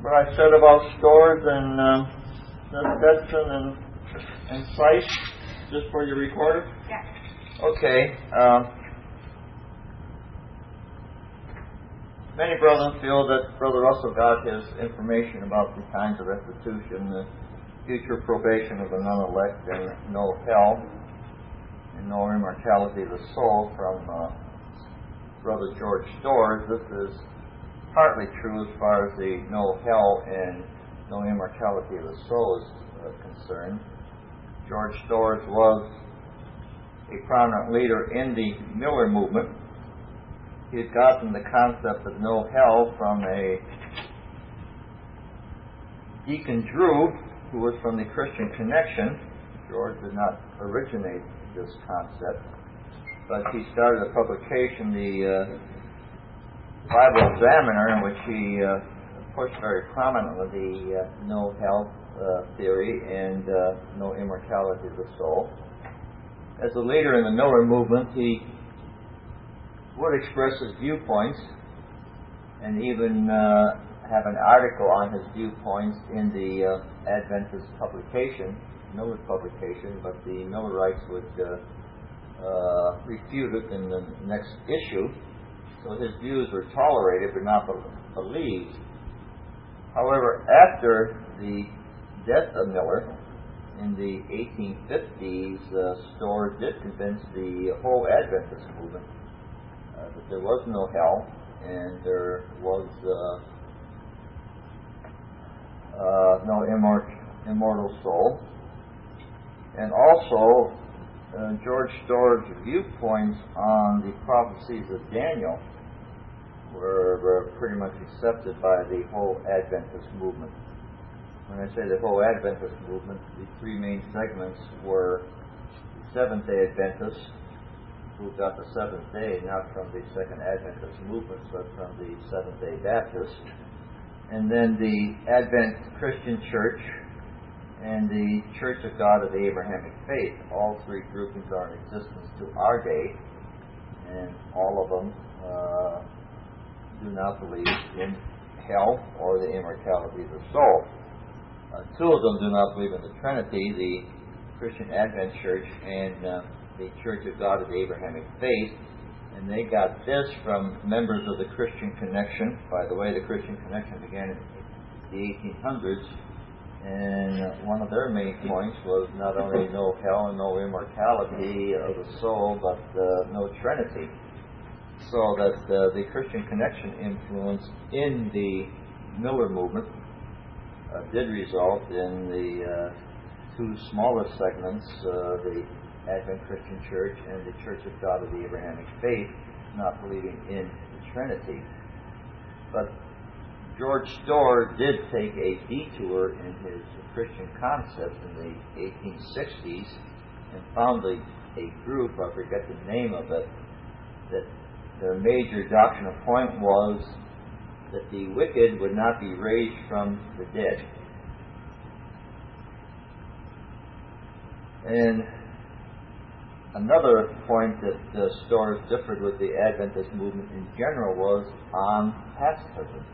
what I said about Storrs and Stetson and Sykes, just for your recorder? Yeah. Okay. Many brothers feel that Brother Russell got his information about the times of restitution, the future probation of the non-elect, and no hell, and no immortality of the soul from Brother George Storrs. This is partly true as far as the no hell and no immortality of the soul is concerned. George Storrs was a prominent leader in the Miller movement. He had gotten the concept of no hell from a Deacon Drew, who was from the Christian Connection. George did not originate this concept, but he started a publication, the Bible Examiner, in which he pushed very prominently the no hell theory and no immortality of the soul. As a leader in the Miller movement, he would express his viewpoints and even have an article on his viewpoints in the Adventist publication, Miller's publication, but the Millerites would refute it in the next issue. So his views were tolerated but not believed. However, after the death of Miller in the 1850s, Storrs did convince the whole Adventist movement that there was no hell and there was no immortal soul. And also, George Storrs' viewpoints on the prophecies of Daniel were pretty much accepted by the whole Adventist movement. When I say the whole Adventist movement, the three main segments were the Seventh-day Adventists, who got the seventh day not from the Second Adventist movement, but from the Seventh-day Baptists, and then the Advent Christian Church and the Church of God of the Abrahamic Faith. All three groupings are in existence to our day, and all of them do not believe in hell or the immortality of the soul. Two of them do not believe in the Trinity, the Christian Advent Church and the Church of God of the Abrahamic Faith, and they got this from members of the Christian Connection. By the way, the Christian Connection began in the 1800s, and one of their main points was not only no hell and no immortality of the soul, but no Trinity. So that the Christian Connection influence in the Miller movement did result in the two smallest segments, the Advent Christian Church and the Church of God of the Abrahamic Faith, not believing in the Trinity. But George Storrs did take a detour in his Christian concepts in the 1860s and founded a group, I forget the name of it, that their major doctrinal point was that the wicked would not be raised from the dead. And another point that Storrs differed with the Adventist movement in general was on pacifism.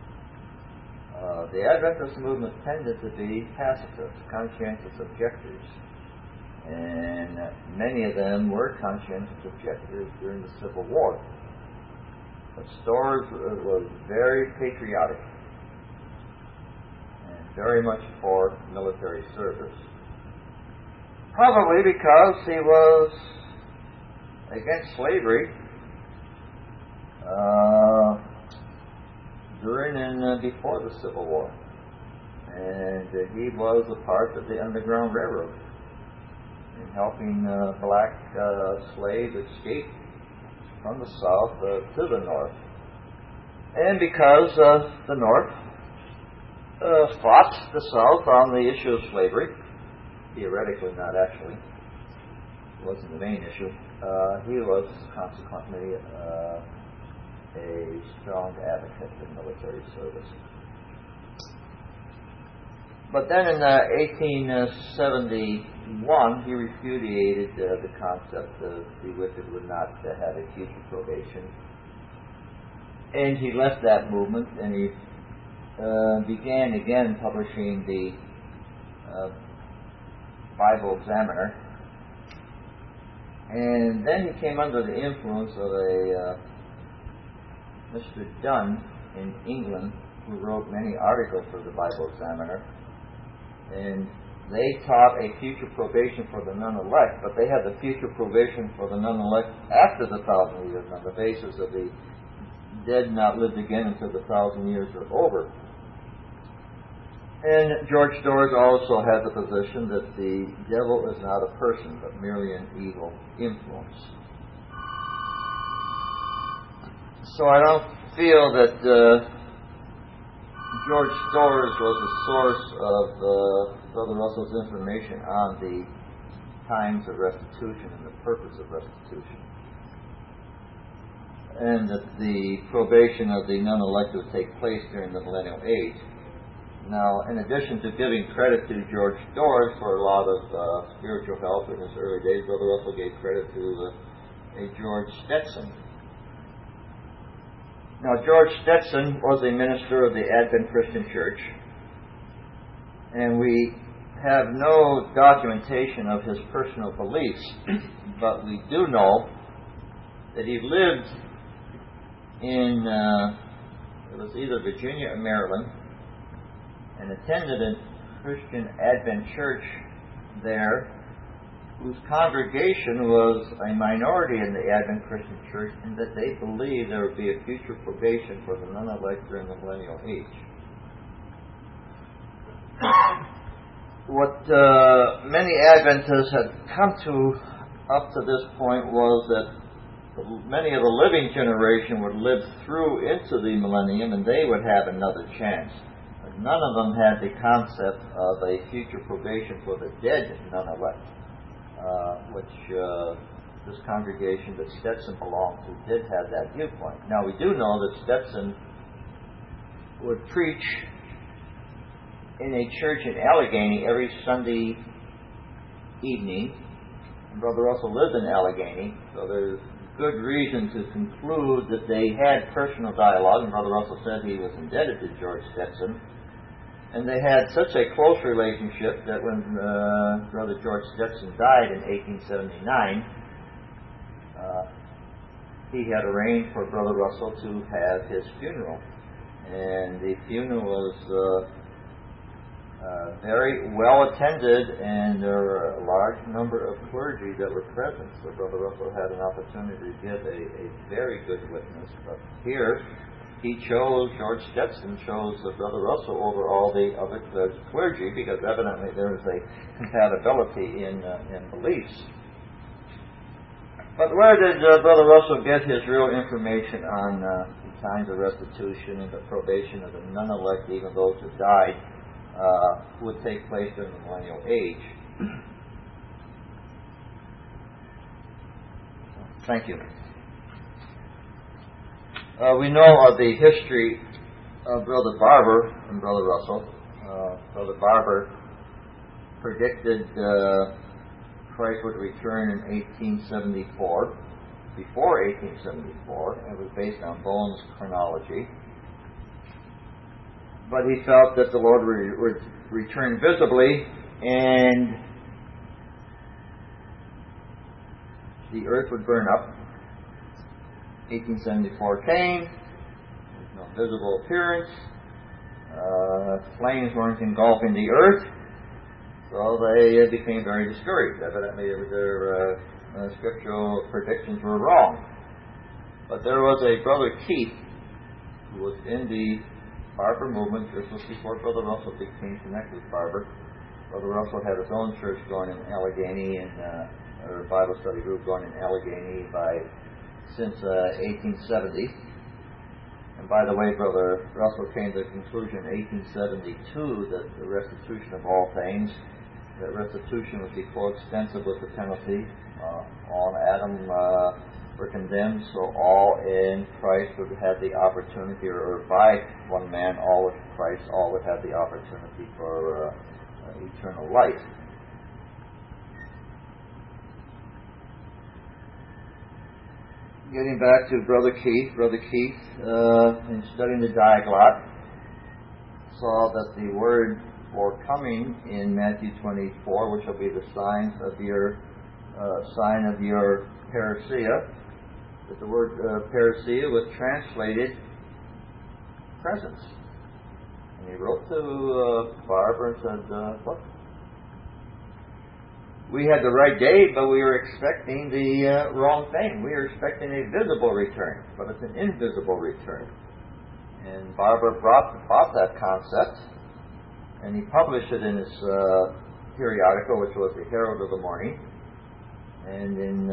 The Adventist movement tended to be pacifists, conscientious objectors, and many of them were conscientious objectors during the Civil War. But Storrs was very patriotic and very much for military service. Probably because he was against slavery during and before the Civil War. And he was a part of the Underground Railroad in helping black slaves escape from the South to the North. And because the North fought the South on the issue of slavery, theoretically, not actually, it wasn't the main issue, he was consequently a strong advocate of military service. But then in 1871, he repudiated the concept of the wicked would not have a future probation. And he left that movement, and he began again publishing the Bible Examiner. And then he came under the influence of a Mr. Dunn in England, who wrote many articles for the Bible Examiner. And they taught a future probation for the none-elect, but they had the future probation for the none-elect after the 1,000 years, on the basis of the dead not lived again until the 1,000 years are over. And George Storrs also had the position that the devil is not a person, but merely an evil influence. So I don't feel that George Storrs was the source of Brother Russell's information on the times of restitution and the purpose of restitution, and that the probation of the none-elect would take place during the millennial age. Now, in addition to giving credit to George Storrs for a lot of spiritual help in his early days, Brother Russell gave credit to a George Stetson. Now, George Stetson was a minister of the Advent Christian Church, and we have no documentation of his personal beliefs, but we do know that he lived in, it was either Virginia or Maryland, and attended a Christian Advent church there, whose congregation was a minority in the Advent Christian Church, and that they believed there would be a future probation for the none-elect during the millennial age. What many Adventists had come to up to this point was that many of the living generation would live through into the millennium, and they would have another chance. But none of them had the concept of a future probation for the dead none-elect, which this congregation that Stetson belonged to did have that viewpoint. Now, we do know that Stetson would preach in a church in Allegheny every Sunday evening. And Brother Russell lived in Allegheny, so there's good reason to conclude that they had personal dialogue, and Brother Russell said he was indebted to George Stetson. And they had such a close relationship that when Brother George Stetson died in 1879, he had arranged for Brother Russell to have his funeral. And the funeral was very well attended, and there were a large number of clergy that were present. So Brother Russell had an opportunity to give a very good witness. But here, George Stetson chose Brother Russell over all the other clergy, because evidently there was a compatibility in beliefs. But where did Brother Russell get his real information on the times of restitution and the probation of the none-elect, even those who died, would take place during the millennial age? Thank you. We know of the history of Brother Barber and Brother Russell. Brother Barber predicted Christ would return in 1874. Before 1874, it was based on Bowen's chronology. But he felt that the Lord would return visibly, and the earth would burn up. 1874 came. There's no visible appearance. Flames weren't engulfing the earth, so they became very discouraged. Evidently, their scriptural predictions were wrong. But there was a Brother Keith who was in the Barber movement. This was before Brother Russell became connected with Barber. Brother Russell had his own church going in Allegheny, and or a Bible study group going in Allegheny since 1870. And by the way, Brother Russell came to the conclusion in 1872 that the restitution of all things, that restitution would be coextensive with the penalty. All in Adam were condemned, so all in Christ would have the opportunity, or by one man, all with Christ, all would have the opportunity for eternal life. Getting back to Brother Keith, in studying the Diaglott, saw that the word for coming in Matthew 24, which will be the sign of your parousia, that the word parousia was translated presence. And he wrote to Barbara and said, look, we had the right date, but we were expecting the wrong thing. We were expecting a visible return, but it's an invisible return. And Barbara bought that concept, and he published it in his periodical, which was the Herald of the Morning. And in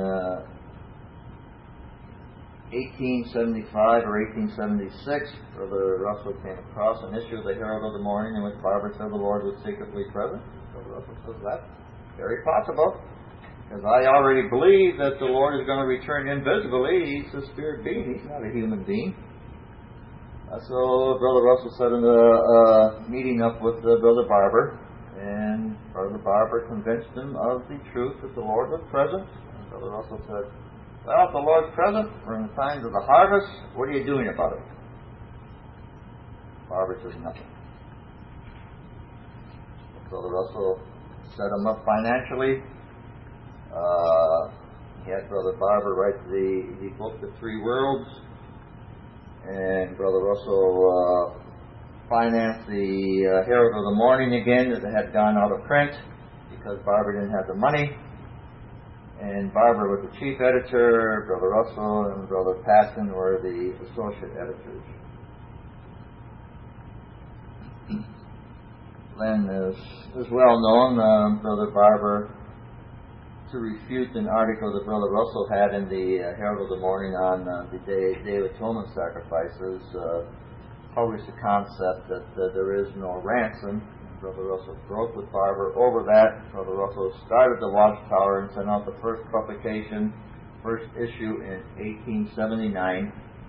1875 or 1876, Brother Russell came across an issue of the Herald of the Morning in which Barbara said the Lord was secretly present. Brother Russell says that's very possible, because I already believe that the Lord is going to return invisibly. He's a spirit being. He's not a human being. So Brother Russell set a meeting up with Brother Barber, and Brother Barber convinced him of the truth that the Lord was present. And Brother Russell said, well, if the Lord's present, we're in the times of the harvest, what are you doing about it? Barber says nothing. Brother Russell set him up financially. He had Brother Barber write the book, The Three Worlds, and Brother Russell financed the Herald of the Morning again that had gone out of print because Barber didn't have the money. And Barber was the chief editor, Brother Russell and Brother Patton were the associate editors. Then, as well known, Brother Barber, to refute an article that Brother Russell had in the Herald of the Morning on the Day of Atonement sacrifices, published the concept that there is no ransom. Brother Russell broke with Barber over that. Brother Russell started the Watchtower and sent out the first publication, first issue in 1879.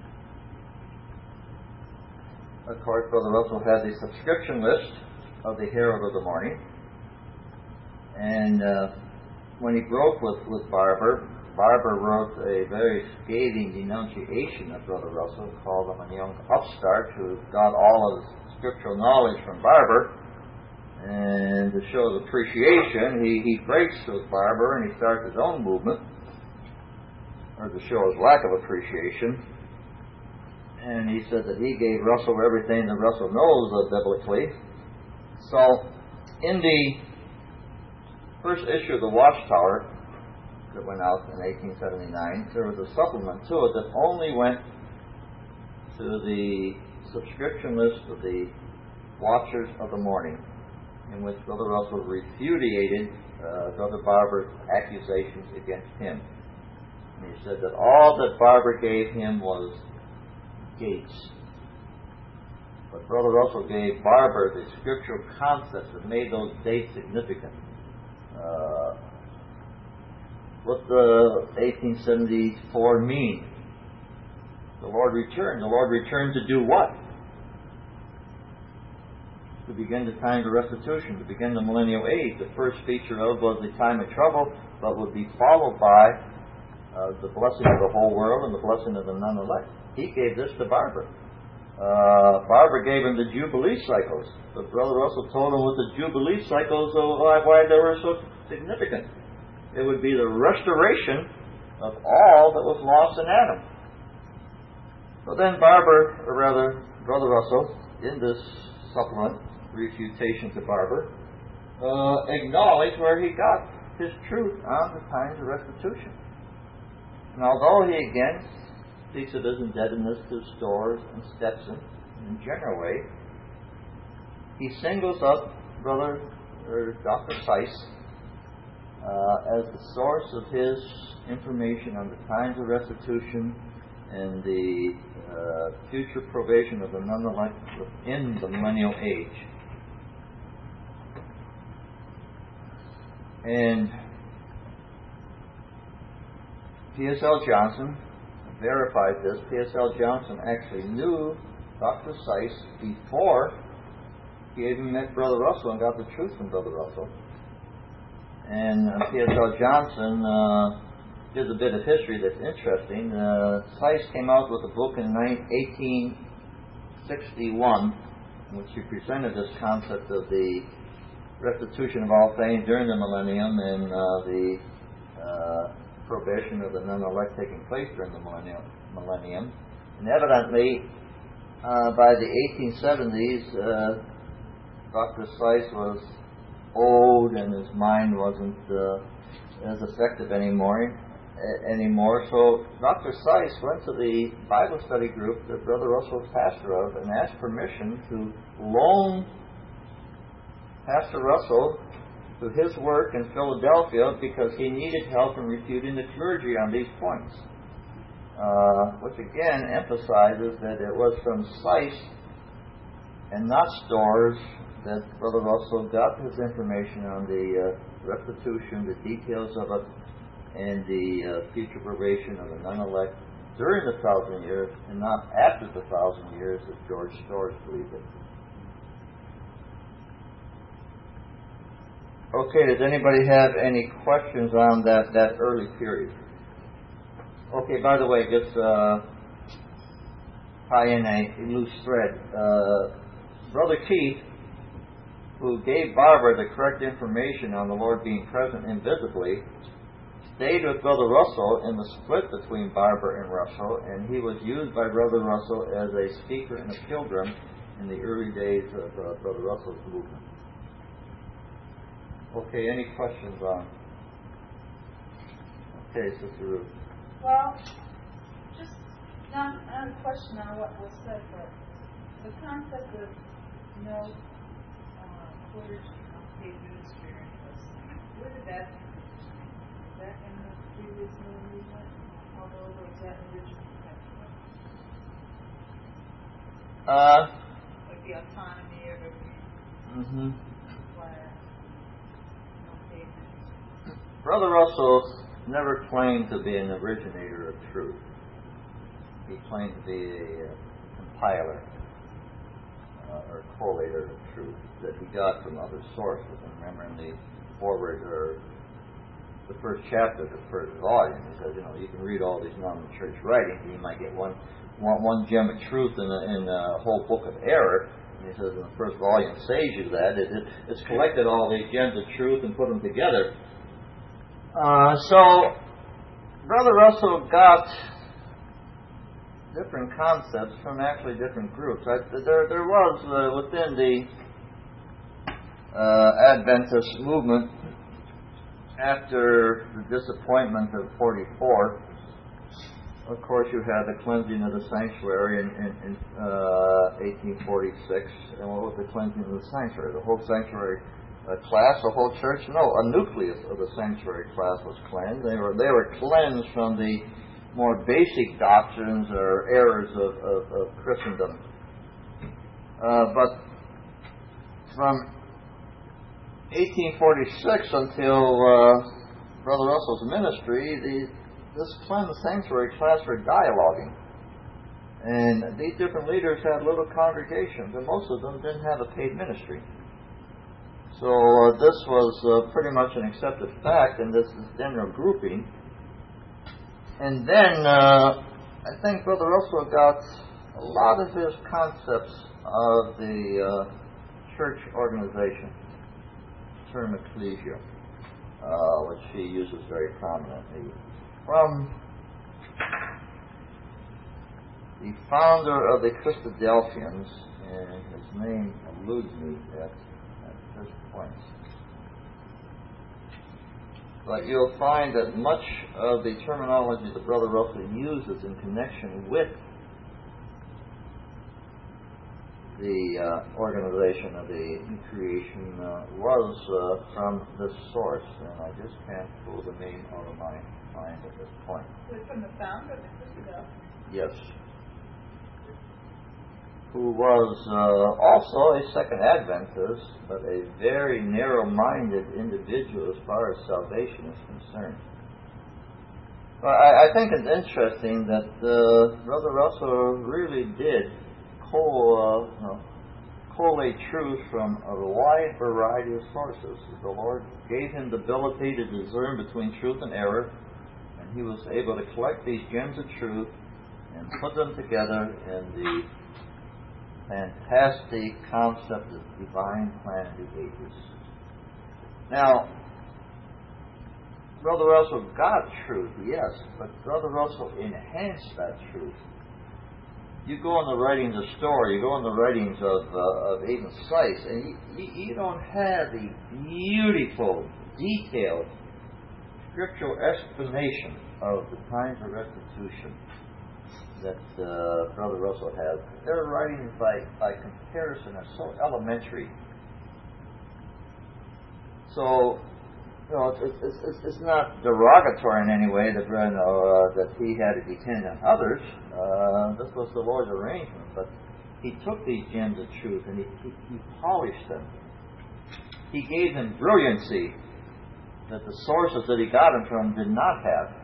Of course, Brother Russell had the subscription list of the Herald of the Morning. And when he broke with Barber, Barber wrote a very scathing denunciation of Brother Russell, called him a young upstart who got all of his scriptural knowledge from Barber. And to show his appreciation, he breaks with Barber and he starts his own movement, or to show his lack of appreciation. And he said that he gave Russell everything that Russell knows biblically. So, in the first issue of the Watchtower that went out in 1879, there was a supplement to it that only went to the subscription list of the Watchers of the Morning, in which Brother Russell repudiated Brother Barber's accusations against him. And he said that all that Barber gave him was gates. But Brother Russell gave Barber the scriptural concepts that made those dates significant. What the 1874 mean? The Lord returned. The Lord returned to do what? To begin the time of restitution, to begin the millennial age. The first feature of was the time of trouble, but would be followed by the blessing of the whole world and the blessing of the none-elect. He gave this to Barber. Barber gave him the Jubilee cycles, but Brother Russell told him what the Jubilee cycles, why they were so significant. It would be the restoration of all that was lost in Adam. So then Barber, or rather Brother Russell, in this supplement, refutation to Barber, acknowledged where he got his truth on the times of restitution. And although he again speaks of his indebtedness to Storrs and Stetson in a general way, he singles up Dr. Seiss as the source of his information on the times of restitution and the future provision of the none-elect within the millennial age. And P.S.L. Johnson verified this. P.S.L. Johnson actually knew Dr. Seiss before he even met Brother Russell and got the truth from Brother Russell. And P.S.L. Johnson gives a bit of history that's interesting. Seiss came out with a book in 1861 in which he presented this concept of the restitution of all things during the millennium and the probation of the non-elect taking place during the millennium. And evidently, by the 1870s, Dr. Seiss was old and his mind wasn't as effective anymore. So Dr. Seiss went to the Bible study group that Brother Russell was pastor of and asked permission to loan Pastor Russell to his work in Philadelphia because he needed help in refuting the clergy on these points. Which again emphasizes that it was from Seiss and not Storrs that Brother Russell got his information on the restitution, the details of it, and the future probation of the non-elect during the 1,000 years and not after the 1,000 years as George Storrs believed it. Okay, does anybody have any questions on that early period? Okay, by the way, just tie in a loose thread. Brother Keith, who gave Barbara the correct information on the Lord being present invisibly, stayed with Brother Russell in the split between Barbara and Russell, and he was used by Brother Russell as a speaker and a pilgrim in the early days of Brother Russell's movement. Okay, any questions on? Okay, Sister Ruth. Well, just not a question on what was said, but the concept of no clergy paid ministry, where did that come from? Was that in the previous movement? Although was that originally like the autonomy of every class? Brother Russell never claimed to be an originator of truth. He claimed to be a compiler or collator of truth that he got from other sources. And remember in the foreword or the first chapter of the first volume, he says, you can read all these Norman Church writings and you might get one gem of truth in a whole book of error. And he says in the first volume saves you that. It's collected all these gems of truth and put them together. So Brother Russell got different concepts from actually different groups. There was within the Adventist movement, after the disappointment of 44, of course you had the cleansing of the sanctuary in 1846. And what was the cleansing of the sanctuary? The whole sanctuary class, the whole church? No, a nucleus of the sanctuary class was cleansed. They were cleansed from the more basic doctrines or errors of Christendom. But from 1846 until Brother Russell's ministry, this cleansed sanctuary class were dialoguing. And these different leaders had little congregations, and most of them didn't have a paid ministry. So this was pretty much an accepted fact, and this is general grouping. And then I think Brother Russell got a lot of his concepts of the church organization, term ecclesia, which he uses very prominently, from the founder of the Christadelphians, and his name eludes me at this point. But you'll find that much of the terminology that Brother Russell uses in connection with the organization of the new creation was from this source, and I just can't pull the name out of my mind at this point. Was it from the founder of the Christadelphians? Yes. Who was also a Second Adventist, but a very narrow-minded individual as far as salvation is concerned. Well, I think it's interesting that Brother Russell really did collate truth from a wide variety of sources. The Lord gave him the ability to discern between truth and error, and he was able to collect these gems of truth and put them together in the fantastic concept of divine plan behaviors. Now, Brother Russell got truth, yes, but Brother Russell enhanced that truth. You go in the writings of Storr, you go in the writings of even Seiss, and you don't have the beautiful, detailed, scriptural explanation of the times of restitution that Brother Russell has. Their writings, by comparison, are so elementary. So, it's not derogatory in any way that that he had to depend on others. This was the Lord's arrangement. But he took these gems of truth and he polished them. He gave them brilliancy that the sources that he got them from did not have.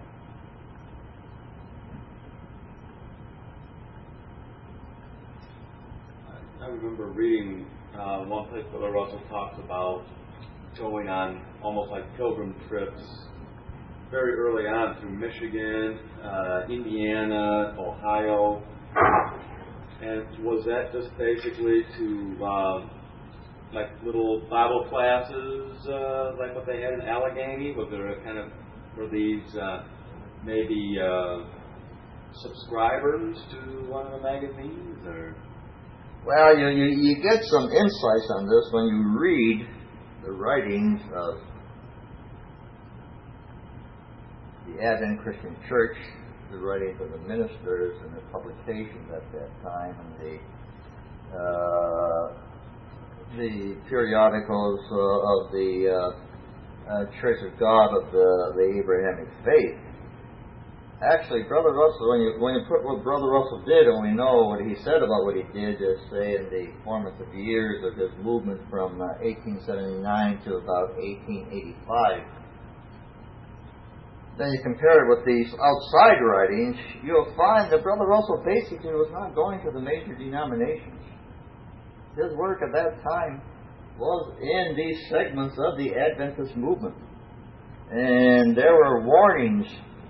I remember reading one place Brother Russell talks about going on almost like pilgrim trips very early on through Michigan, Indiana, Ohio. And was that just basically to like little Bible classes like what they had in Allegheny? Was there a kind of, were these maybe subscribers to one of the magazines? Or? Well, you get some insights on this when you read the writings of the Advent Christian Church, the writings of the ministers and the publications at that time, and the periodicals of the Church of God of the Abrahamic faith. Actually, Brother Russell, when you put what Brother Russell did, and we know what he said about what he did, say in the formative years of his movement from 1879 to about 1885, then you compare it with these outside writings, you'll find that Brother Russell basically was not going to the major denominations. His work at that time was in these segments of the Adventist movement. And there were warnings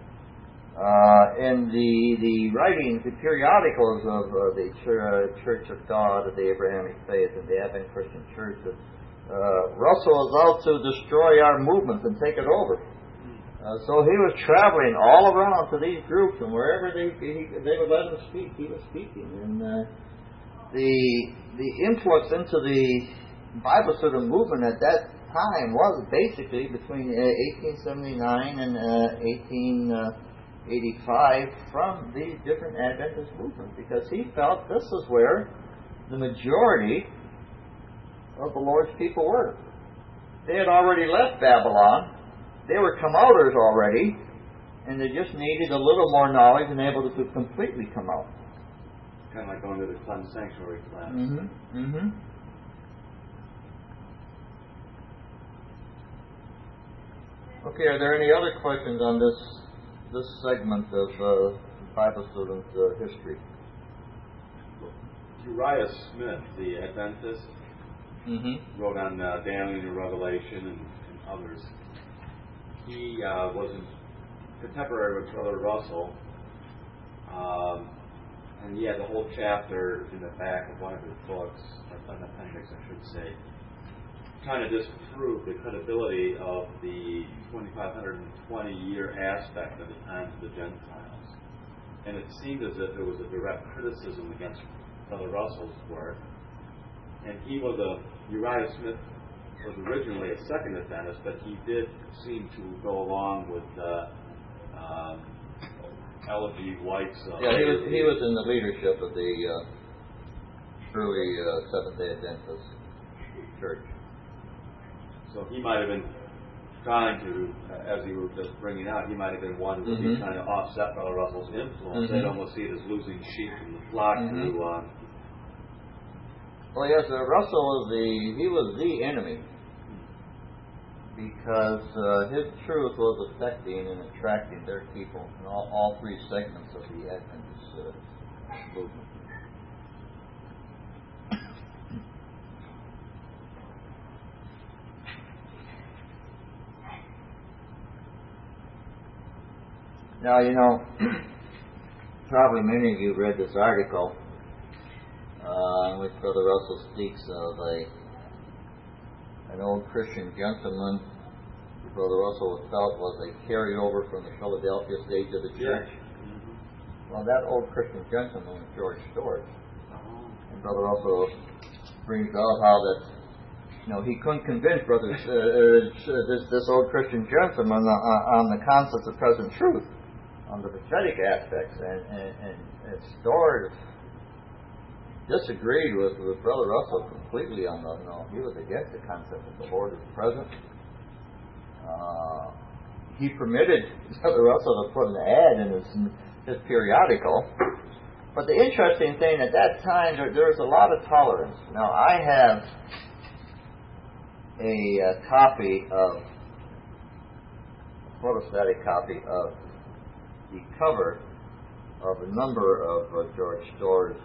in the writings, the periodicals of the Church of God of the Abrahamic faith and the Advent Christian Church that Russell was out to destroy our movement and take it over. So he was traveling all around to these groups, and wherever they would let him speak, he was speaking. And the influx into the Bible student movement at that time was basically between 1879 and 1885 from these different Adventist movements, because he felt this is where the majority of the Lord's people were. They had already left Babylon. They were come-outers already, and they just needed a little more knowledge and able to completely come out. Kind of like going to the Cleansed Sanctuary class. Mm-hmm. Mm-hmm. Okay, are there any other questions on this segment of Bible student history? Uriah Smith, the Adventist, wrote on Daniel and Revelation and others. He was contemporary with Brother Russell, and he has a whole chapter in the back of one of his books, an appendix, I should say, trying to disprove the credibility of the 2520-year aspect of the times of the Gentiles. And it seemed as if there was a direct criticism against Brother Russell's work. And Uriah Smith was originally a Second Adventist, but he did seem to go along with L.G. White's. He was in the leadership of the early Seventh-day Adventist church. So he might have been trying to, as you were just bringing out, he might have been one who was trying to offset Brother Russell's influence. They'd almost see it as losing sheep from the flock to. Well, yes, Russell was the enemy, because his truth was affecting and attracting their people in all three segments of the Adventist movement. Now, probably many of you read this article which Brother Russell speaks of an old Christian gentleman who Brother Russell felt was a carryover from the Philadelphia stage of the church. Well, that old Christian gentleman was George Storrs. And Brother Russell brings out how that he couldn't convince this old Christian gentleman on the concepts of present truth, on the prophetic aspects, and Storrs disagreed with Brother Russell completely on the. He was against the concept of the Lord is present. He permitted Brother Russell to put an ad in his periodical. But the interesting thing at that time, there was a lot of tolerance. Now, I have a photostatic copy of the cover of a number of George Storrs'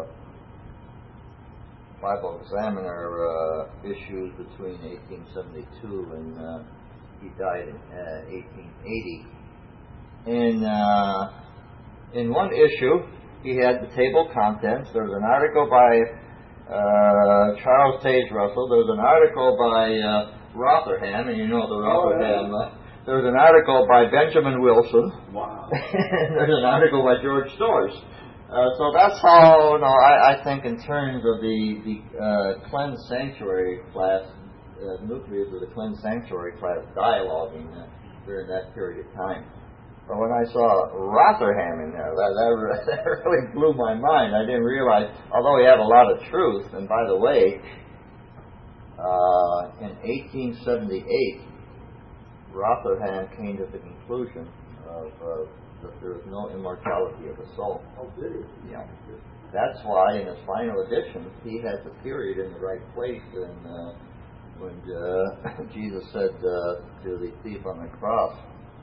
Bible Examiner issues between 1872 and he died in 1880. In one issue, he had the table of contents. There was an article by Charles Taze Russell. There was an article by Rotherham, and you know the Rotherham. There was an article by Benjamin Wilson. Wow. And there's an article by George Storrs. So that's how, I think in terms of the cleansed sanctuary class, nucleus of the cleansed sanctuary class dialoguing during that period of time. But when I saw Rotherham in there, that really blew my mind. I didn't realize, although he had a lot of truth, and by the way, in 1878, Rotherham came to the conclusion that there is no immortality of the soul. Oh, did he? Yeah. That's why in his final edition, he has the period in the right place. And when Jesus said to the thief on the cross,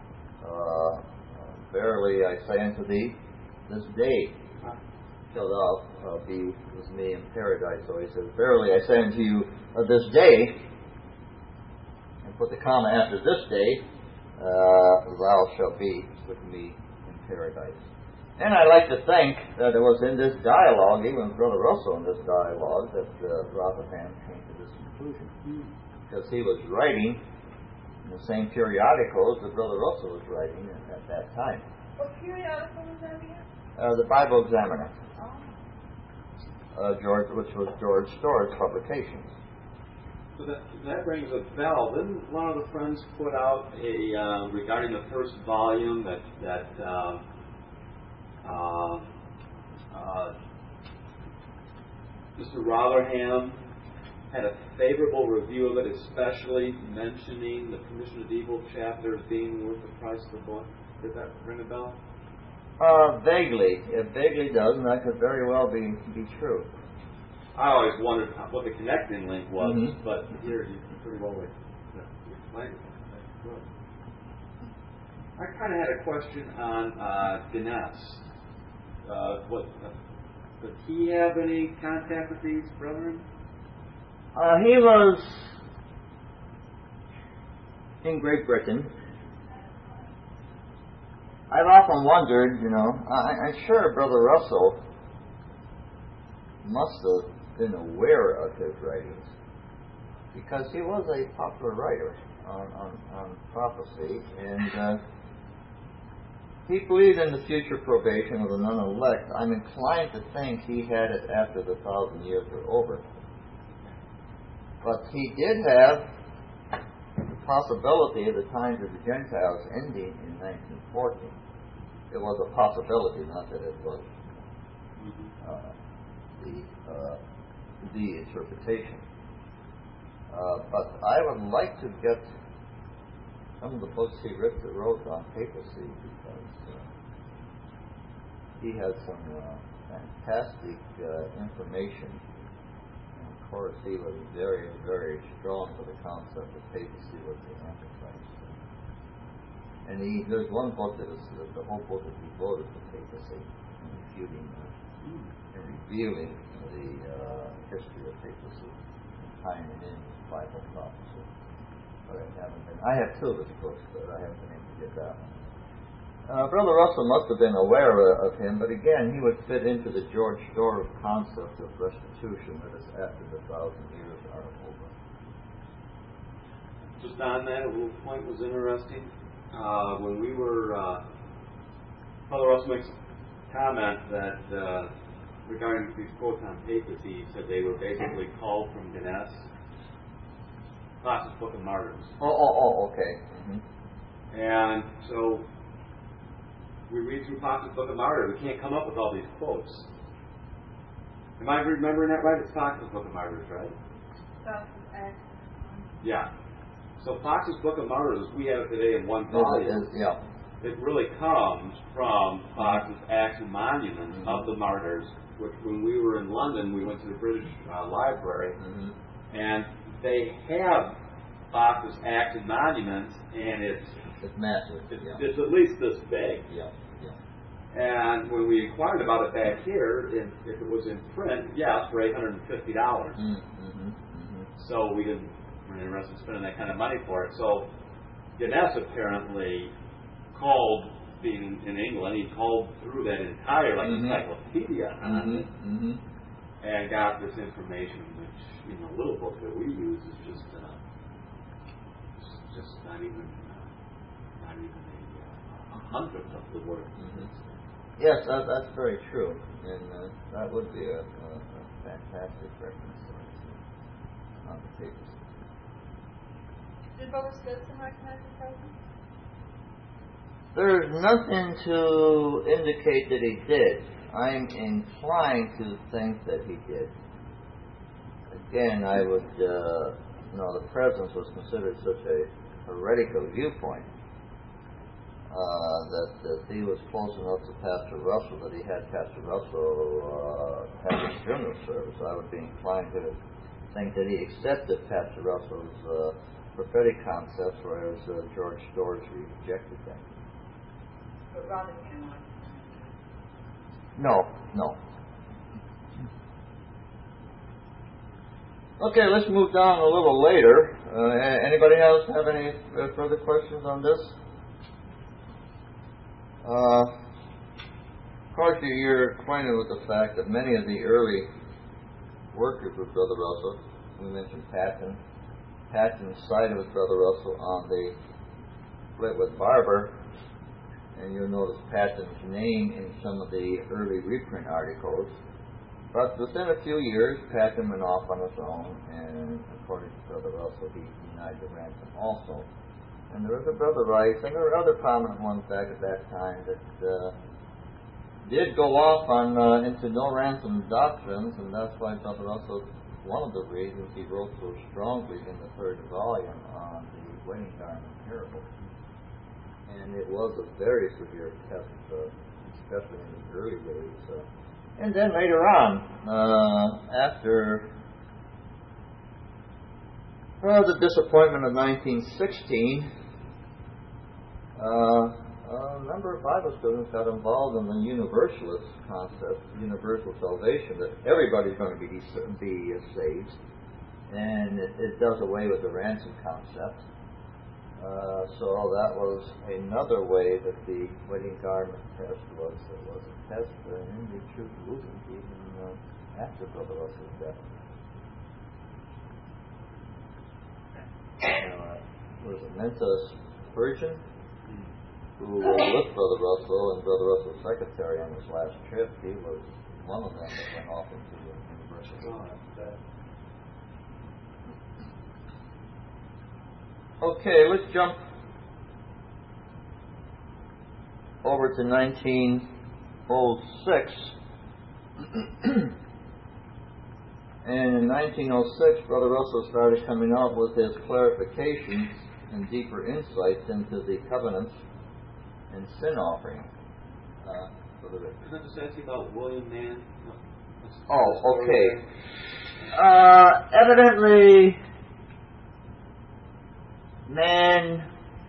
verily I say unto thee, this day shalt thou be with me in paradise. So he says, verily I say unto you, this day, and put the comma after this day, thou shalt be with me in paradise. And I like to think that it was in this dialogue, even with Brother Russell in this dialogue, that Rotherham came to this conclusion. Because he was writing in the same periodicals that Brother Russell was writing at that time. What periodical was that again? The Bible Examiner, Oh. which was George Storrs' publications. So that rings a bell. Didn't one of the friends put out a regarding the first volume that Mr. Rotherham had a favorable review of it, especially mentioning the Commission of Evil chapter as being worth the price of the book? Did that ring a bell? Vaguely. It vaguely does, and that could very well be true. I always wondered what the connecting link was, Mm-hmm. but here you pretty well explained it. That's good. I kind of had a question on Gaines. Did he have any contact with these brethren? He was in Great Britain. I've often wondered, I'm sure Brother Russell must have been aware of his writings, because he was a popular writer on prophecy, and he believed in the future probation of the non-elect. I'm inclined to think he had it after the 1,000 years were over. But he did have the possibility of the times of the Gentiles ending in 1914. It was a possibility, not that it was the interpretation. But I would like to get some of the books he wrote on papacy, because he had some fantastic information. Of course, he was very, very strong for the concept that papacy was the Antichrist. And there's one book the whole book is devoted to papacy, and refuting and revealing the history of papacy and tying it in with Bible prophecy. But I have two of his books, but I haven't been able to get that one. Brother Russell must have been aware of him, but again, he would fit into the George Storrs concept of restitution that is after the 1,000 years are over. Just on that, a little point was interesting. When we were, Brother Russell makes a comment that regarding these quotes on papacy, he said they were basically called from Ganes, Fox's Book of Martyrs. Okay. Mm-hmm. And so we read through Fox's Book of Martyrs, we can't come up with all these quotes. Am I remembering that right? It's Fox's Book of Martyrs, right? Yeah. So Fox's Book of Martyrs, as we have it today in one volume, it really comes from Fox's Acts and Monuments of the Martyrs, which when we were in London, we went to the British Library, and they have Fox's Acts and Monuments, and it's massive. It's at least this big. And when we inquired about it back here, if it was in print, yes, for $850. So we weren't interested in spending that kind of money for it. So Ganes apparently called, being in England, he called through that entire encyclopedia and got this information, which in the little book that we use is just not even a hundredth of the word. Yes, that's very true, and that would be a fantastic reference on the paper. Did Brother Stetson recognize the presence? There's nothing to indicate that he did. I'm inclined to think that he did. Again, I would, the presence was considered such a heretical viewpoint that he was close enough to Pastor Russell that he had Pastor Russell have his funeral service. I would be inclined to think that he accepted Pastor Russell's prophetic concepts, whereas George Storrs rejected them. But rather than No. Okay, let's move down a little later. Anybody else have any further questions on this? Of course, you're acquainted with the fact that many of the early workers with Brother Russell, we mentioned Patten sided with Brother Russell on the split with Barber, and you'll notice Patten's name in some of the early reprint articles. But within a few years, Patten went off on his own, and according to Brother Russell, he denied the ransom also. And there was a Brother Rice, and there were other prominent ones back at that time that did go off on into no ransom doctrines, and that's why Brother Russell, one of the reasons he wrote so strongly in the third volume on the wedding garment parable. And it was a very severe test, especially in the early days. And then later on, after the disappointment of 1916, a number of Bible students got involved in the universalist concept, universal salvation, that everybody's going to be saved, and it does away with the ransom concept. So that was another way that the wedding garment test was a test in the true Jerusalem, even after Brother Russell's death. Was it Mensa Spurgeon, who was with Brother Russell and Brother Russell's secretary on his last trip? He was one of them that went off into the universal concept. Okay, let's jump over to 1906. And in 1906, Brother Russell started coming out with his clarifications and deeper insights into the covenants and sin offering. Can I just ask you about William Mann? Okay. Evidently, Mann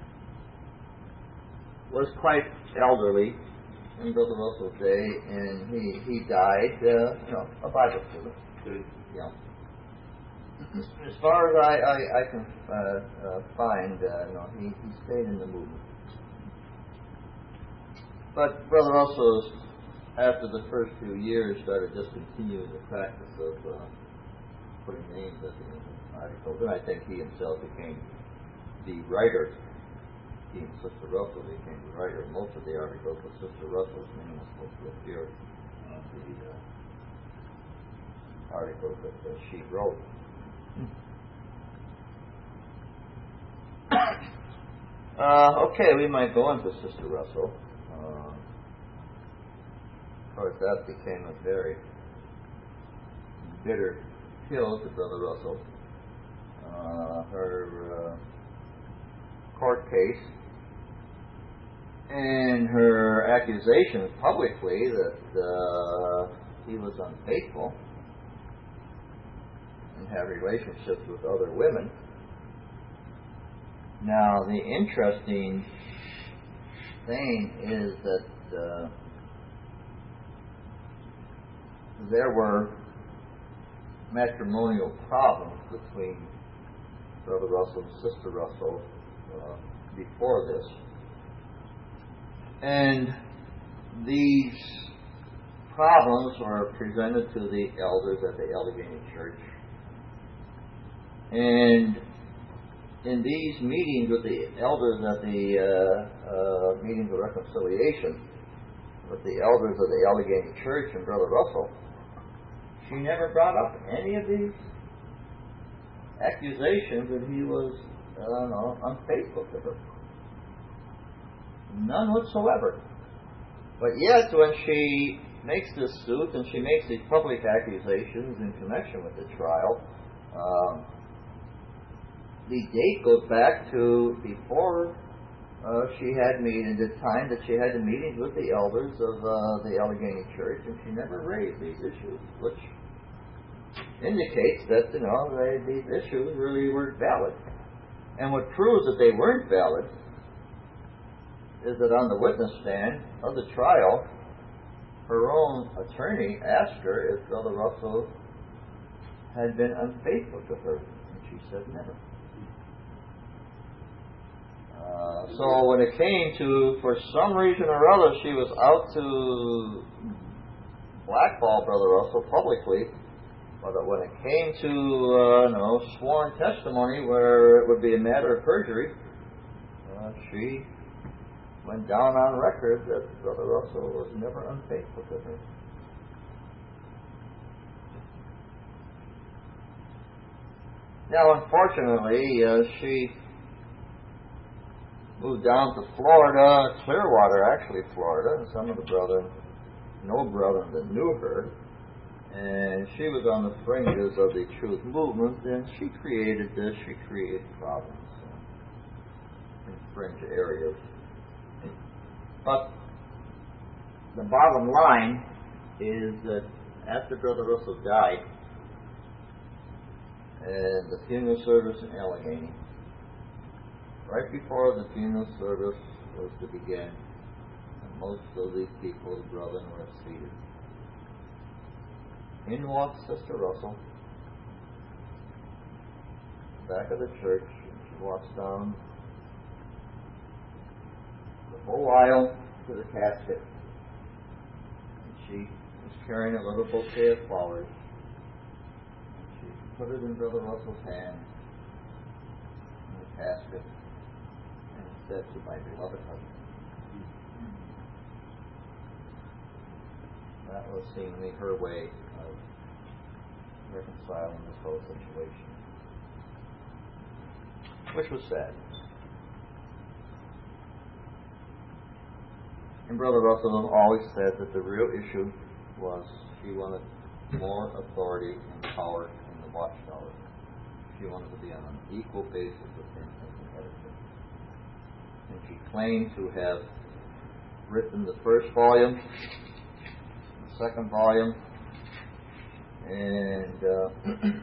was quite elderly in Brother Russell's day, and he died, a Bible student. Yeah. As far as I can find, he stayed in the movement. But Brother Russell, after the first few years, started discontinuing the practice of putting names at the end of articles, and I think he himself became the writer. He and Sister Russell became the writer of most of the articles, but Sister Russell's name was supposed to appear on the articles that she wrote. Okay, we might go into Sister Russell. Of course, that became a very bitter pill to Brother Russell. Her court case and her accusations publicly that he was unfaithful and had relationships with other women. Now, the interesting thing is that there were matrimonial problems between Brother Russell and Sister Russell before this. And these problems were presented to the elders at the Allegheny Church. And in these meetings with the elders at the meetings of reconciliation with the elders of the Allegheny Church and Brother Russell, she never brought up any of these accusations that he was unfaithful to her. None whatsoever. But yet, when she makes this suit and she makes these public accusations in connection with the trial, the date goes back to before she had meetings, the time that she had the meetings with the elders of the Allegheny Church, and she never raised these issues, which indicates that these issues really weren't valid. And what proves that they weren't valid is that on the witness stand of the trial, her own attorney asked her if Brother Russell had been unfaithful to her, and she said never. So when it came to, for some reason or other, she was out to blackball Brother Russell publicly, but when it came to sworn testimony where it would be a matter of perjury, she went down on record that Brother Russell was never unfaithful to her. Now, unfortunately, she moved down to Florida, Clearwater, actually Florida, and some of the brethren, no brethren that knew her, and she was on the fringes of the truth movement, and she created problems in fringe areas. But the bottom line is that after Brother Russell died, and the funeral service in Allegheny, right before the funeral service was to begin, and most of these people, the brethren, were seated. In walks Sister Russell, back of the church, and she walks down the whole aisle to the casket. And she was carrying a little bouquet of flowers. And she put it in Brother Russell's hand in the casket, and said to my beloved husband. That was seemingly her way of reconciling this whole situation, which was sad. And Brother Russell always said that the real issue was she wanted more authority and power in the watchtower. She wanted to be on an equal basis with him as an editor. And she claimed to have written the first volume, the second volume, and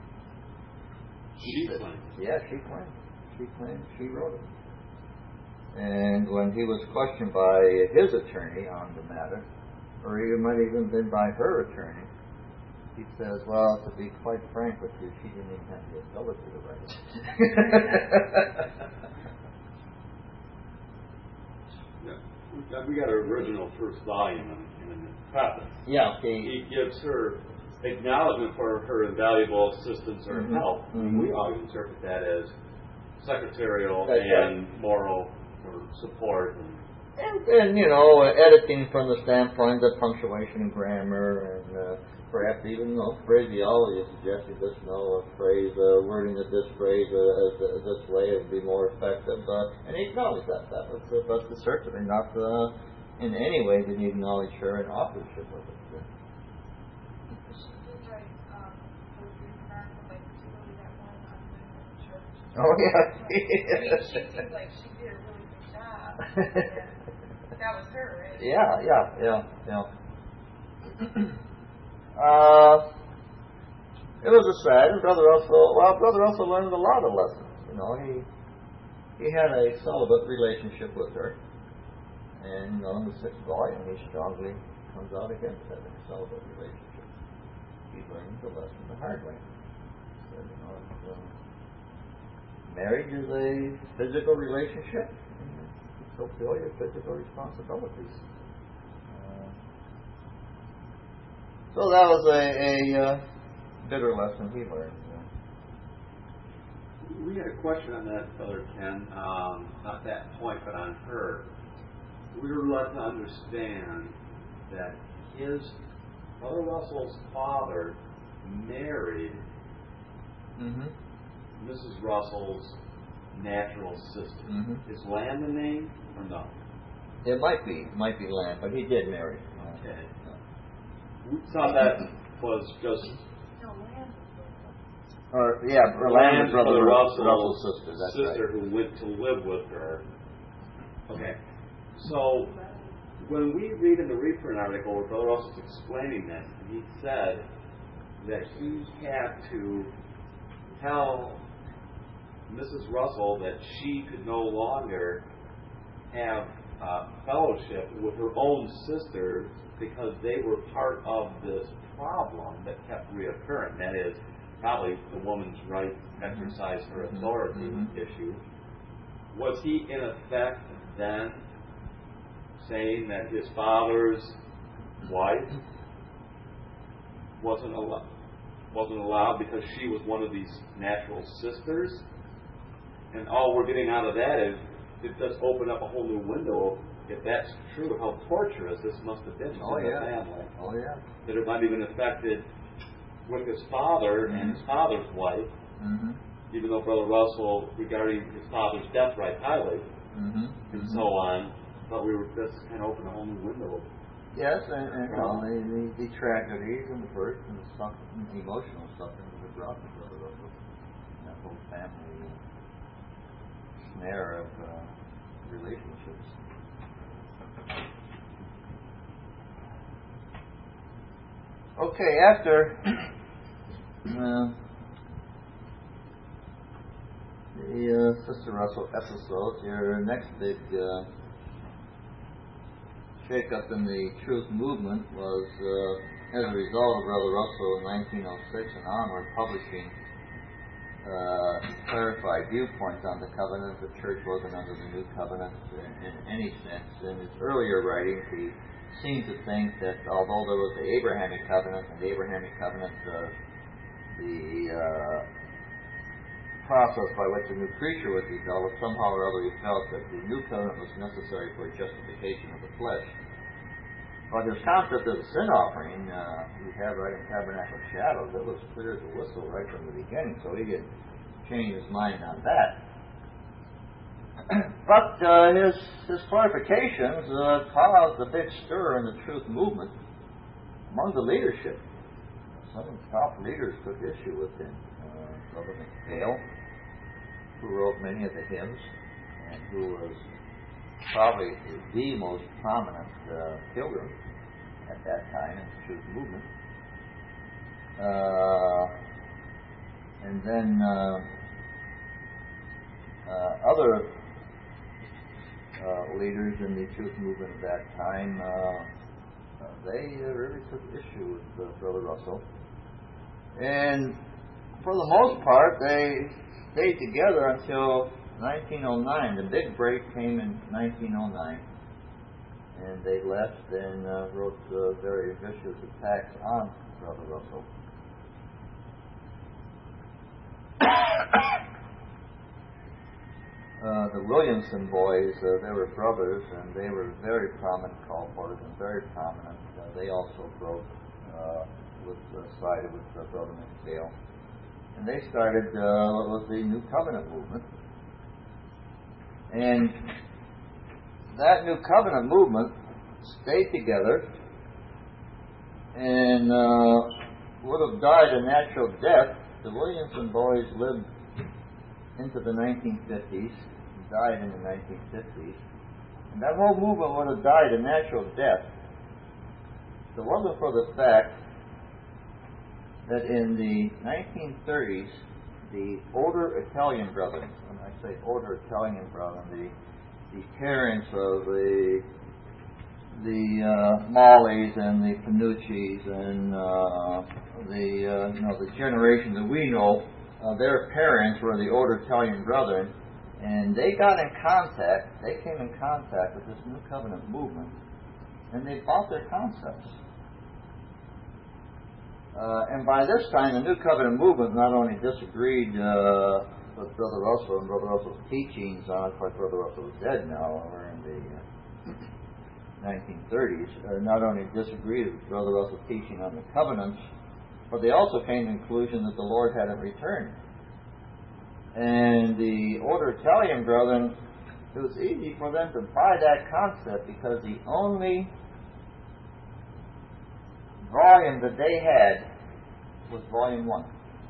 she claimed. Yeah, she claimed. She claimed she wrote it. And when he was questioned by his attorney on the matter, or he might even been by her attorney, he says, well, to be quite frank with you, she didn't even have the ability to write it. Yeah. we got our original first volume in the preface. Yeah. He gives her acknowledgement for her invaluable assistance or help. Mm-hmm. We always interpret that as secretarial That's and moral or support. And editing from the standpoint of punctuation and grammar, and perhaps even phraseology, suggesting this, a phrase, wording of this phrase this way would be more effective. And he acknowledged that. But certainly not in any way did he acknowledge her in authorship of it. She did write poetry remarkable, like particularly that one on women in the church. Oh, yeah. She seemed like she did a really good job. And that was her, right? Yeah. It was a sad, and Brother Russell learned a lot of lessons. He had a celibate relationship with her, and in the 6th volume he strongly comes out against having a celibate relationship. He learned the lesson the hard way. He said, marriage is a physical relationship. Fulfill your physical responsibilities. So that was a bitter lesson he learned. We had a question on that, Brother Ken, not that point, but on her. We were led to understand that Brother Russell's father married Mrs. Russell's natural sister. Is Lamb the name or no? It might be Lamb, but he did marry. Okay. We thought that was just. No, Lamb. Lamb is Brother Russell's sister. That's sister right. who went to live with her. Okay. So when we read in the reprint article where Brother Russell's explaining this, he said that he had to tell Mrs. Russell that she could no longer have fellowship with her own sisters because they were part of this problem that kept reoccurring. That is, probably the woman's right to exercise her authority issue. Was he in effect then saying that his father's wife wasn't allowed because she was one of these natural sisters? And all we're getting out of that is it does open up a whole new window. If that's true, how torturous this must have been to the family. Oh, yeah. That it might have been affected with his father and his father's wife, even though Brother Russell, regarding his father's death, right highly, and so on, but we were just kind of open a whole new window. Yes, and the tragedies and the hurt and the suffering, the emotional suffering that were brought to Brother Russell, and that whole family snare of relationships. Okay, after the Sister Russell episode, your next big shake-up in the truth movement was as a result of Brother Russell in 1906 and onward publishing clarified viewpoints on the covenant. The church wasn't under the new covenant in any sense. In his earlier writings, he seemed to think that although there was the Abrahamic covenant, the process by which the new creature would be developed, somehow or other he felt that the new covenant was necessary for justification of the flesh. But his concept of the sin offering, we have right in Tabernacle of Shadows, it was clear as a whistle right from the beginning, so he didn't change his mind on that. But his clarifications caused a big stir in the truth movement among the leadership. Some of the top leaders took issue with him. Brother McHale, who wrote many of the hymns, and who was probably the most prominent pilgrim at that time in the truth movement. And then other leaders in the truth movement at that time, they really took issue with Brother Russell. And for the most part, they stayed together until 1909. The big break came in 1909. And they left and wrote very vicious attacks on Brother Russell. The Williamson boys, they were brothers, and they were very prominent culprits and very prominent. They also broke sided with Brother McPhail. And they started what was the New Covenant movement. And that New Covenant movement stayed together and would have died a natural death. The Williamson boys lived into the 1950s, died in the 1950s, and that whole movement would have died a natural death if it wasn't for the fact that in the 1930s, the older Italian brethren, when I say older Italian brethren, the parents of the Mollies and the Panucci's and the generation that we know, their parents were the older Italian brethren, and they got in contact. They came in contact with this New Covenant movement, and they bought their concepts. And by this time, the New Covenant movement not only disagreed with Brother Russell and Brother Russell's teachings on, of course, Brother Russell is dead now, we're in the 1930s, not only disagreed with Brother Russell's teaching on the covenants, but they also came to the conclusion that the Lord hadn't returned. And the older Italian brethren, it was easy for them to buy that concept because the only volume that they had was Volume 1.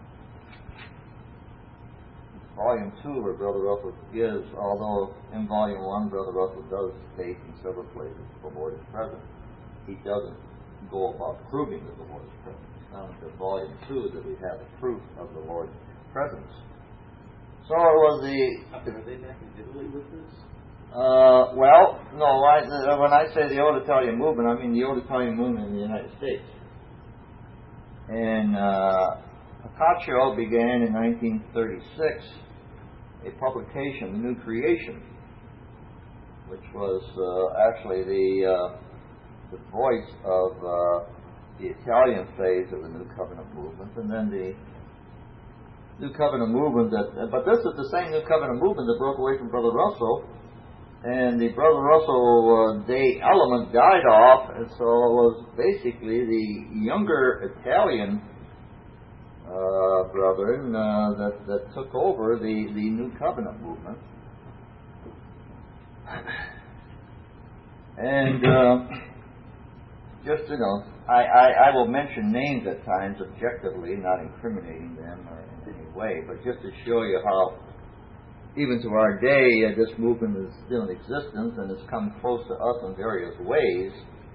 Volume 2, where Brother Russell gives, although in Volume 1, Brother Russell does state in several places the Lord is present, he doesn't go about proving that the Lord is present. It's not until Volume 2 that we have the proof of the Lord's presence. So it was Are they back in Italy with this? Well, no, when I say the Old Italian movement, I mean the Old Italian movement in the United States. And Boccaccio began in 1936 a publication, The New Creation, which was actually the voice of the Italian phase of the New Covenant movement, and then the New Covenant movement but this is the same New Covenant movement that broke away from Brother Russell, and the Brother Russell Day element died off, and so it was basically the younger Italian brethren that took over the New Covenant movement. And just, I will mention names at times objectively, not incriminating them or in any way, but just to show you how, even to our day, this movement is still in existence and has come close to us in various ways.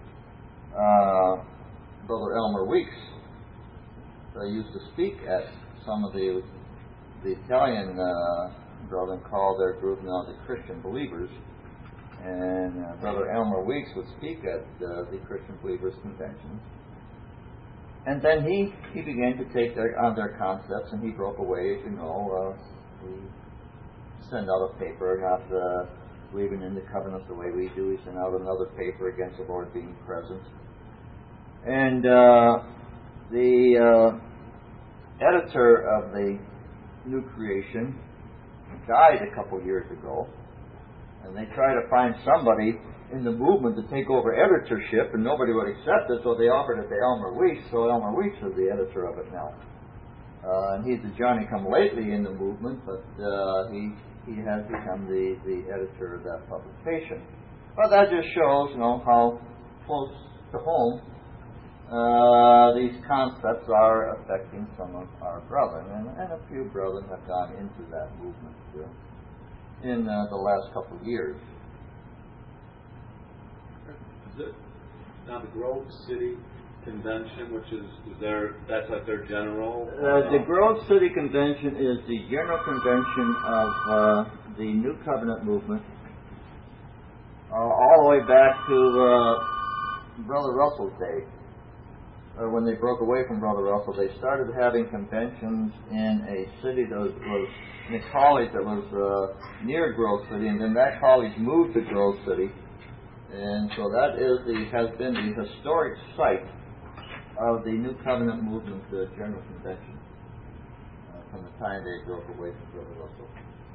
Brother Elmer Weeks used to speak at some of the Italian brethren called their group now the Christian Believers. And Brother Elmer Weeks would speak at the Christian Believers Convention. And then he began to take on their concepts, and he broke away, as you know. We send out a paper, not believing in the covenants the way we do. We send out another paper against the Lord being present. And the editor of the New Creation died a couple years ago. And they tried to find somebody in the movement to take over editorship, and nobody would accept it, so they offered it to Elmer Weeks. So Elmer Weeks is the editor of it now. And he's a Johnny-come-lately in the movement, but he has become the editor of that publication. But that just shows, how close to home these concepts are affecting some of our brethren, and a few brethren have gone into that movement in the last couple of years. Now the Grove City Convention, which is that's like their general? The Grove City Convention is the general convention of the New Covenant movement, all the way back to Brother Russell's day. When they broke away from Brother Russell, they started having conventions in a city that was in a college that was near Grove City, and then that college moved to Grove City. And so that has been the historic site of the New Covenant Movement General Convention from the time they broke away from Brother Russell.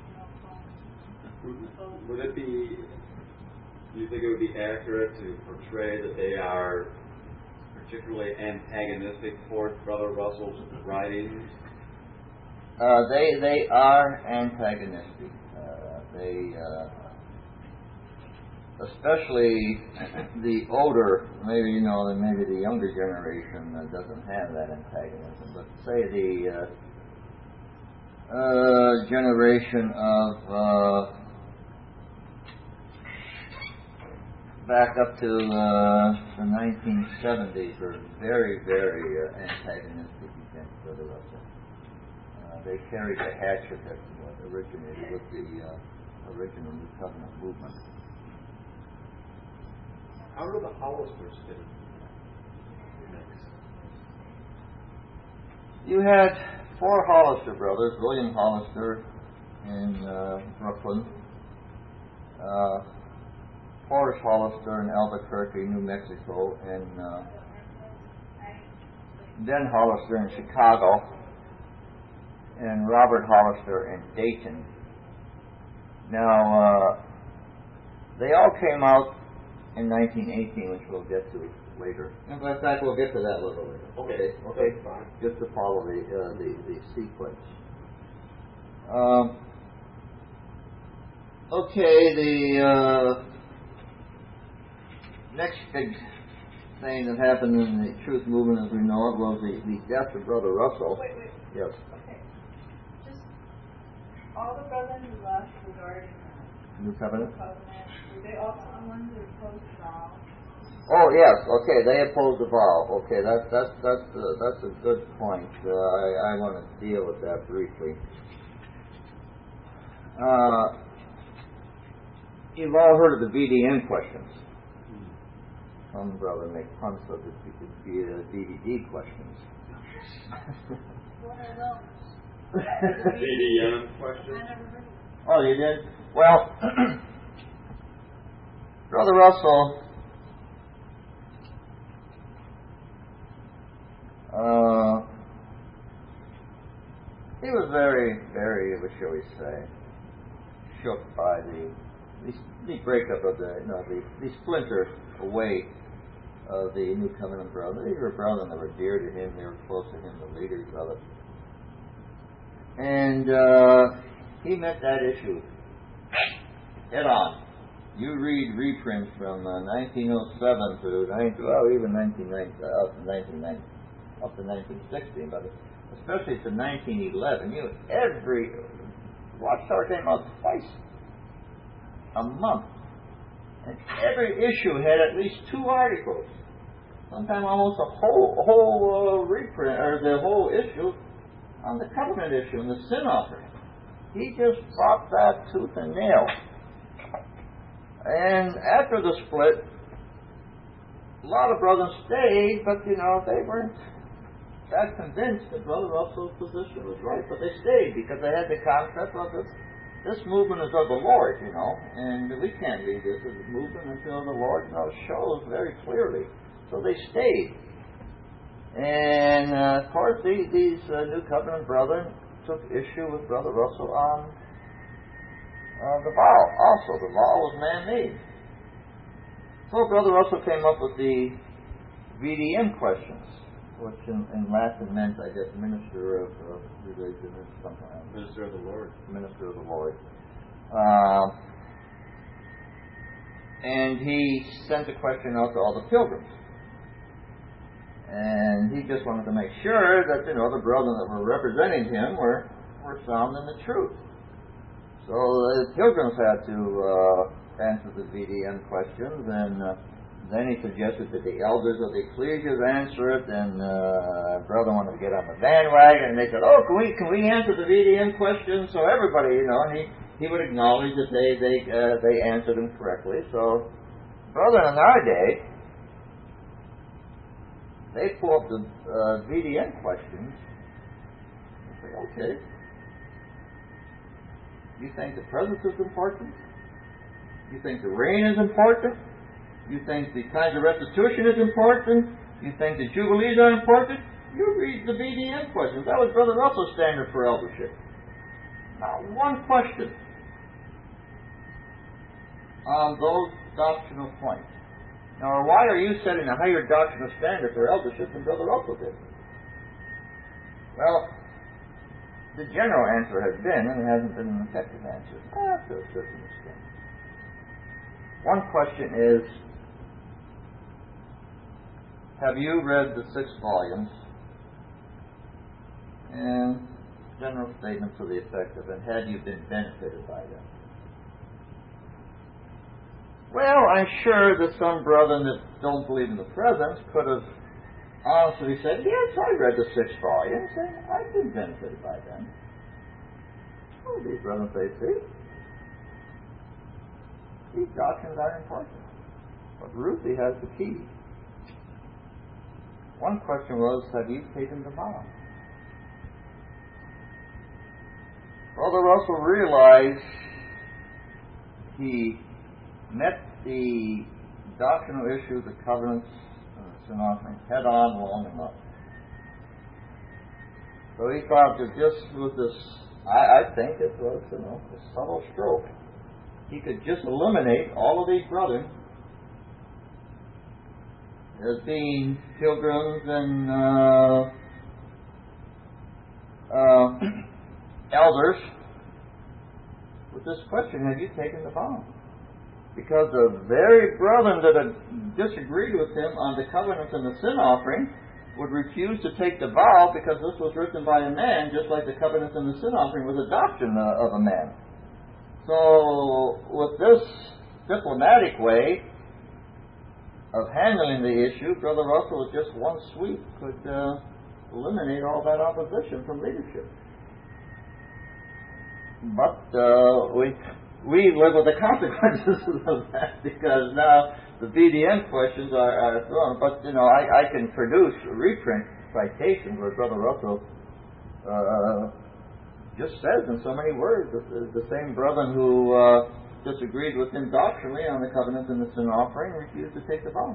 Would it be, do you think it would be accurate to portray that they are particularly antagonistic towards Brother Russell's writings? They are antagonistic. Especially the older, maybe the younger generation doesn't have that antagonism. But say the generation of back up to the 1970s were very, very antagonistic against Brother Russell. They carried the hatchet that originated with the original New Covenant movement. How do the Hollisters fit in the mix? You had 4 Hollister brothers: William Hollister in Brooklyn, Horace Hollister in Albuquerque, New Mexico, and Ben Hollister in Chicago, and Robert Hollister in Dayton. Now, they all came out in 1918, which we'll get to later. In fact, we'll get to that a little later. Okay. Fine. Just to follow the sequence. The next big thing that happened in the Truth Movement, as we know it, was the death of Brother Russell. Wait. Yes. Okay. Just all the brothers who left regarding New Covenant. Were they also the ones who opposed Saul? Oh yes. Okay, they opposed the vow. Okay, that's a good point. I want to deal with that briefly. You've all heard of the VDN questions. Some brother make puns of the DVD questions. What are those? VDM question? I never heard of them. Oh, you did? Well, Brother Russell he was very, very, what shall we say, shook by the breakup of the splinter away of the New Covenant brother. These were brothers that were dear to him. They were close to him, the leaders of it. And he met that issue head on. You read reprints from 1907 to even 1990, up to 1960, but especially to 1911. Every Watchtower came out twice a month, and every issue had at least 2 articles. Sometimes almost a whole reprint or the whole issue on the covenant issue and the sin offering. He just fought that tooth and nail. And after the split, a lot of brothers stayed, but they weren't that convinced that Brother Russell's position was right. But they stayed because they had the concept of this movement is of the Lord, and we can't leave this as a movement until the Lord shows very clearly. So they stayed. And of course, these New Covenant brethren took issue with Brother Russell on the vow. Also, the vow was man-made. So Brother Russell came up with the VDM questions, which in Latin meant, I guess, minister of religion or something. Minister of the Lord. Minister of the Lord. And he sent a question out to all the pilgrims. And he just wanted to make sure that, the brethren that were representing him were sound in the truth. So the pilgrims had to answer the VDM questions, and then he suggested that the elders of the ecclesias answer it, and brother wanted to get on the bandwagon, and they said, can we answer the VDM questions? So everybody, and he would acknowledge that they answered them correctly. So brother in our day, they pull up the VDN questions and say, okay, you think the presence is important? You think the rain is important? You think the kinds of restitution is important? You think the jubilees are important? You read the BDN questions. That was Brother Russell's standard for eldership. Not one question on those doctrinal points. Now, why are you setting a higher doctrinal standard for eldership than Brother Russell did? Well, the general answer has been, and it hasn't been an effective answer, to a certain extent. One question is, have you read the 6 volumes and general statements to the effect of, and had you been benefited by them? Well, I'm sure that some brethren that don't believe in the presence could have honestly said, yes, I read the 6 volumes and I've been benefited by them. Oh, these brethren say, see, these doctrines are important. But Ruthie has the key. One question was, have you taken the vow? Brother Russell realized he met the doctrinal issue of the covenants and the sin offering head on long enough. So he thought that just with this, I think it was, a subtle stroke, he could just eliminate all of these brethren as being pilgrims and elders with this question, have you taken the vow? Because the very brethren that had disagreed with him on the covenants and the sin offering would refuse to take the vow because this was written by a man, just like the covenants and the sin offering was a doctrine of a man. So with this diplomatic way of handling the issue, Brother Russell with just one sweep could eliminate all that opposition from leadership. But we live with the consequences of that, because now the BDN questions are thrown. But I can produce reprint citations where Brother Russell just says in so many words the same brethren who disagreed with him doctrinally on the covenant and the sin offering refused to take the vow.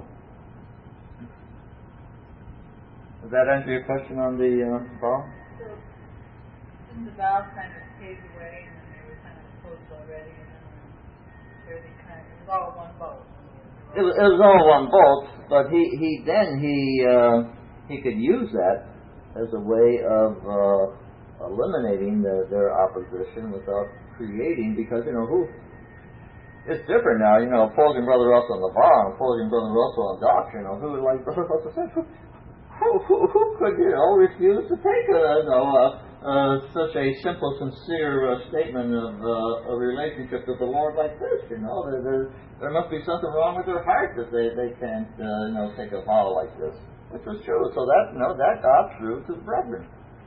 Does that answer your question on the vow? So, didn't the vow kind of fade away, and then they were kind of closed already, and then it was all one boat? It was all one boat, but he could use that as a way of eliminating their opposition without creating, because it's different now, opposing Brother Russell on the vow and opposing Brother Russell on doctrine. Who, like Brother Russell said, who could refuse to take such a simple, sincere statement of a relationship with the Lord like this? There must be something wrong with their heart that they can't take a vow like this, which was true. So that got through to the brethren.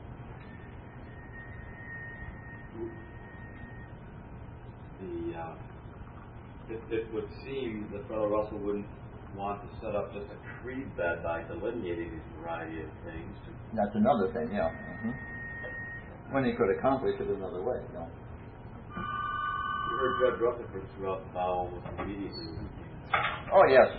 It would seem that Brother Russell wouldn't want to set up just a creed bed by delineating these variety of things. That's another thing, yeah. Mm-hmm. When he could accomplish it another way, You heard Judge Rutherford throughout the vow almost immediately. Oh, yes.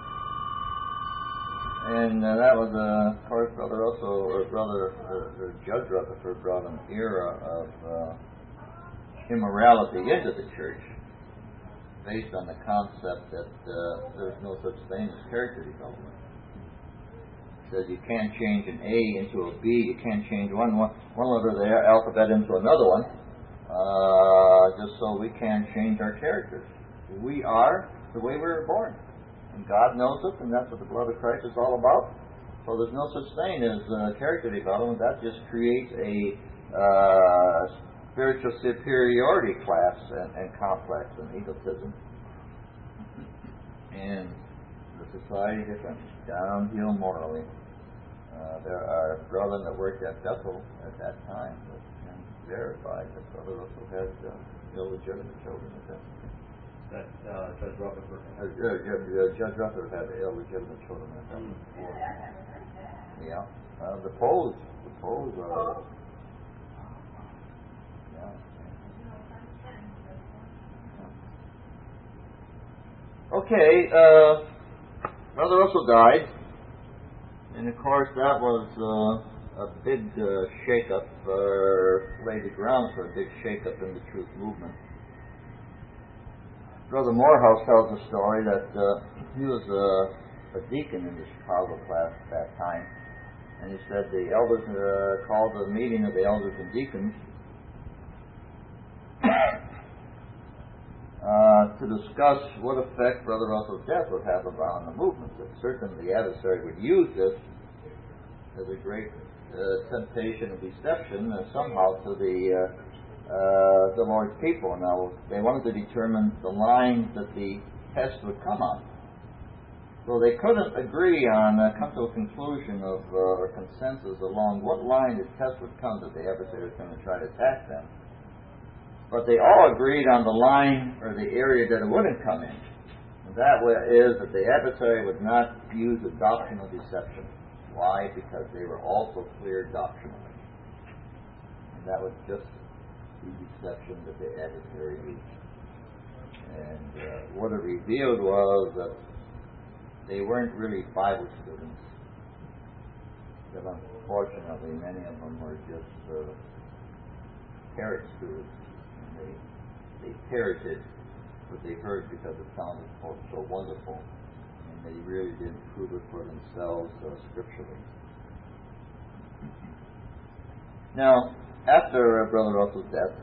And that was, of course, Brother Russell, or Judge Rutherford brought an era of immorality into the church, based on the concept that there's no such thing as character development. It says you can't change an A into a B. You can't change one letter of the alphabet into another one, just so we can't change our characters. We are the way we were born, and God knows it, and that's what the blood of Christ is all about. So there's no such thing as character development. That just creates a spiritual superiority class and complex and egotism. And the society different, downhill morally. There are brethren that worked at Bethel at that time that can verify that Brother Russell had illegitimate children at that time. That Judge Rutherford? Judge Rutherford had illegitimate children at that time. Yeah. The Poles Okay, Brother Russell died, and of course that was a big shake-up, laid the ground for a big shake-up in the truth movement. Brother Morehouse tells a story that he was a deacon in the Chicago class at that time, and he said the elders called a meeting of the elders and deacons to discuss what effect Brother Russell's death would have upon the movement. That certainly the adversary would use this as a great temptation and deception somehow to the Lord's people. Now, they wanted to determine the line that the test would come on. So they couldn't agree on, come to a conclusion of, or consensus along what line the test would come that the adversary was going to try to attack them. But they all agreed on the line or the area that it wouldn't come in. And that is that the adversary would not use a doctrinal deception. Why? Because they were also clear doctrinally. And that was just the deception that the adversary used. And what it revealed was that they weren't really Bible students. That unfortunately many of them were just parrot students. And they parroted what they heard because it sounded so wonderful. And they really didn't prove it for themselves scripturally. Now, after Brother Russell's death,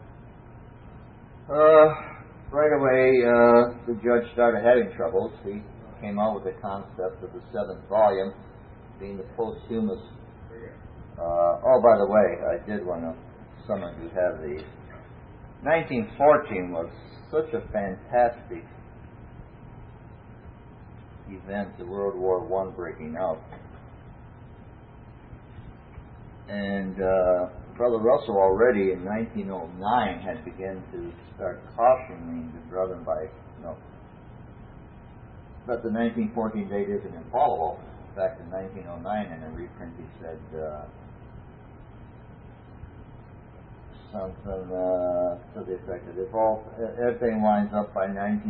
right away the judge started having troubles. He came out with the concept of the seventh volume being the posthumous. Oh, by the way, I did want to, some of you have these. 1914 was such a fantastic event, the World War I breaking out. And Brother Russell already in 1909 had begun to start cautioning the brethren by, but the 1914 date isn't infallible. In fact, in 1909 in a reprint he said something to the effect that if everything lines up by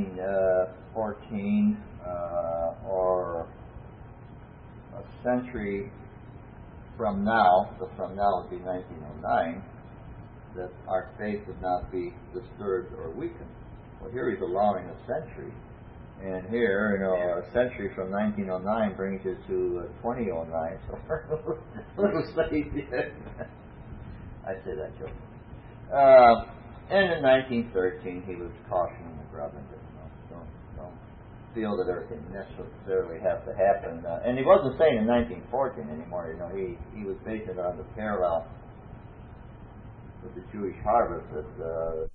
1914 or a century from now, so from now would be 1909, that our faith would not be disturbed or weakened. Well, here he's allowing a century. And here, a century from 1909 brings you to 2009, so we're a little safe yet. I say that joke. And in 1913, he was cautioning the brethren that don't feel that everything necessarily has to happen. And he wasn't saying in 1914 anymore. He was basing it on the parallel with the Jewish harvest that